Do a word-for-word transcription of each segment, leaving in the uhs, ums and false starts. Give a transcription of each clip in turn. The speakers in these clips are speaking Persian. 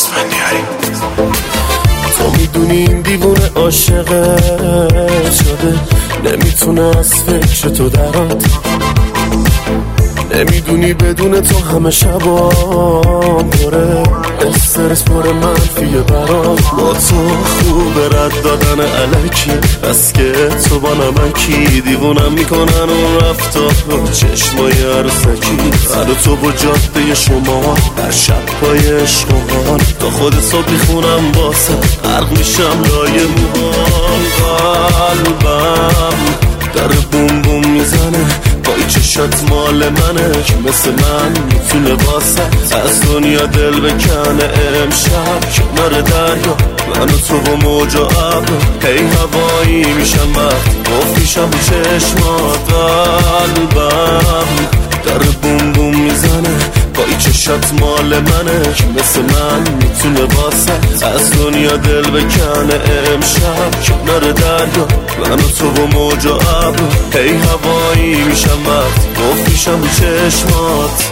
اسفندیاری. تو میدونی این دیوونه عاشقه شده، نمیتونه از فکر تو درات. نمیدونی بدون تو همه شبام پره استرس پر منفیه برات. با تو خوبه رد دادن علکی، بس که تو با نمکی دیوونم میکنن اون رفتار چشمای عروسکی. من تو با جاده شما در شب پای عشقان تا خود صبح میخونم واسه غرق میشم لای موهان. قلبم در بوم بوم میزنه با این چشات مال منه که مثل من میتونه واسه از دنیا دل بکنه. امشب کنار دریا من و تو با موج و ابر هی هوایی میشم وقت گفت میشم رو چشمات. قلبم در بوم بوم میزنه با این چشات مال منه که مثل من میتونه واسه از دنیا دل بکنه. امشب کنار دریا من و تو با موج و ابر هی هوایی میشم وقت گفت میشم رو چشمات.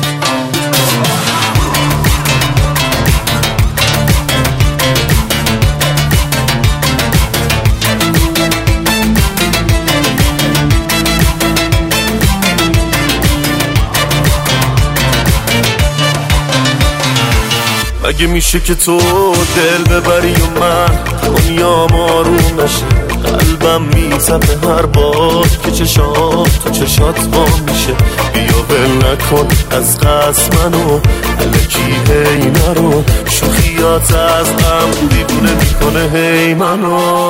مگه میشه که تو دل ببری و من دنیا آروم نشه؟ قلبم میزنه هر بار که چشات تو چشات با میشه. بیا ول نکن از قصد منو الکی هی نرو، شوخیات از غم دیوونه میکنه هی منو.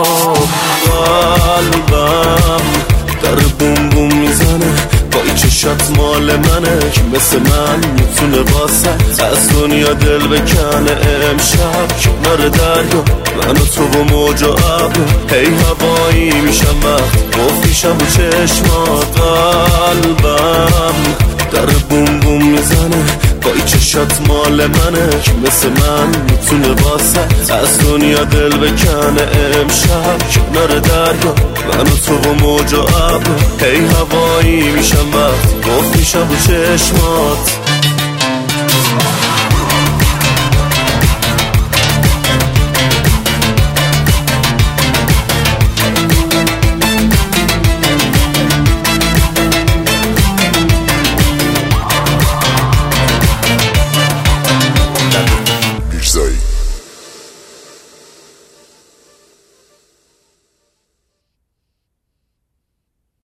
قلبم در بوم بوم میزنه با این چشات مال منه که مثل من میتونه واسه از دنیا دل بکنه. امشب کنار دریا من و تو با موج و ابر هی هوایی میشم وقت گفت میشم رو چشمات. قلبم در بوم بوم میزنه با این چشات مال منه که مثل من میتونه واسه از دنیا دل بکنه. امشب کنار دریا من و تو با موج و ابر هی هوایی میشم وقت گفت میشم رو چشمات.